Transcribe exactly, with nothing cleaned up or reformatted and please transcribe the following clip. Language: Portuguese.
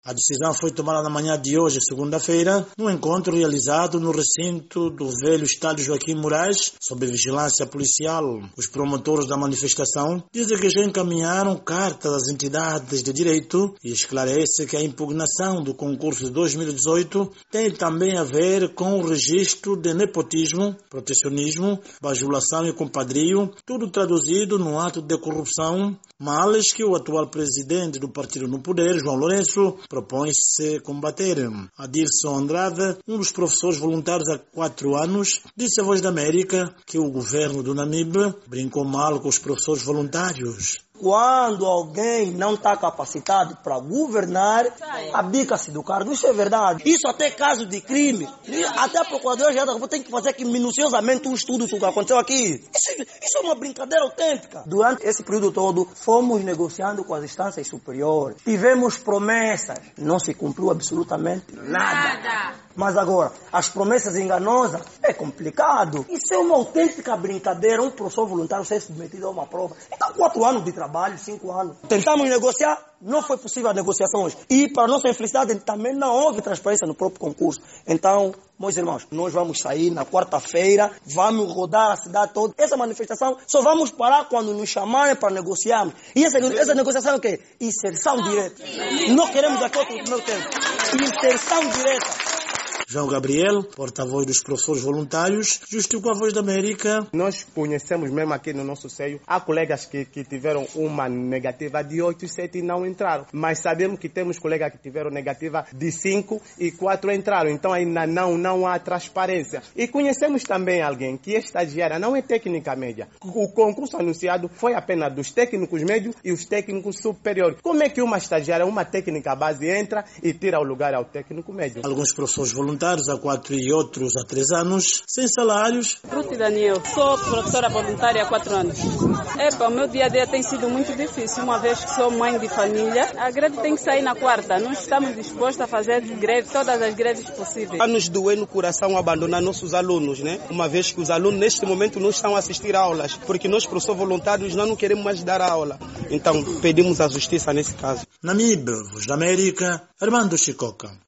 A decisão foi tomada na manhã de hoje, segunda-feira, num encontro realizado no recinto do velho estádio Joaquim Moraes, sob vigilância policial. Os promotores da manifestação dizem que já encaminharam cartas às entidades de direito e esclarece que a impugnação do concurso de dois mil e dezoito tem também a ver com o registro de nepotismo, protecionismo, bajulação e compadrio, tudo traduzido no ato de corrupção, males que o atual presidente do partido no poder, João Lourenço, propõe-se combater. Adilson Andrade, um dos professores voluntários há quatro anos, disse à Voz da América que o governo do Namibe brincou mal com os professores voluntários. Quando alguém não está capacitado para governar, abdica-se do cargo. Isso é verdade. Isso até caso de crime. Até a Procuradoria-Geral tem que fazer aqui minuciosamente um estudo sobre o que aconteceu aqui. Isso, isso é uma brincadeira autêntica. Durante esse período todo, fomos negociando com as instâncias superiores. Tivemos promessas. Não se cumpriu absolutamente nada. nada. Mas agora, as promessas enganosas é complicado. Isso é uma autêntica brincadeira. Um professor voluntário ser submetido a uma prova. Então, quatro anos de trabalho, cinco anos. Tentamos negociar, não foi possível a negociação hoje. E, para nossa infelicidade, também não houve transparência no próprio concurso. Então, meus irmãos, nós vamos sair na quarta-feira, vamos rodar a cidade toda. Essa manifestação só vamos parar quando nos chamarem para negociarmos. E essa, essa negociação é o quê? Inserção direta. Não queremos aqui outro meu tempo. Inserção direta. João Gabriel, porta-voz dos professores voluntários, justificou a Voz da América. Nós conhecemos mesmo aqui no nosso seio, há colegas que, que tiveram uma negativa de oito e sete e não entraram. Mas sabemos que temos colegas que tiveram negativa de cinco e quatro entraram. Então ainda não, não há transparência. E conhecemos também alguém que é estagiária, não é técnica média. O concurso anunciado foi apenas dos técnicos médios e os técnicos superiores. Como é que uma estagiária, uma técnica base entra e tira o lugar ao técnico médio? Alguns professores voluntários há quatro e outros há três anos, sem salários. Ruth Daniel, sou professora voluntária há quatro anos. Epa, o meu dia a dia tem sido muito difícil, uma vez que sou mãe de família. A greve tem que sair na quarta. Nós estamos dispostos a fazer greve, todas as greves possíveis. A nos doer no coração abandonar nossos alunos, né? Uma vez que os alunos neste momento não estão a assistir a aulas, porque nós, professores voluntários, não, não queremos mais dar aula. Então, pedimos a justiça nesse caso. Namibe, Voz da América, Armando Chicoca.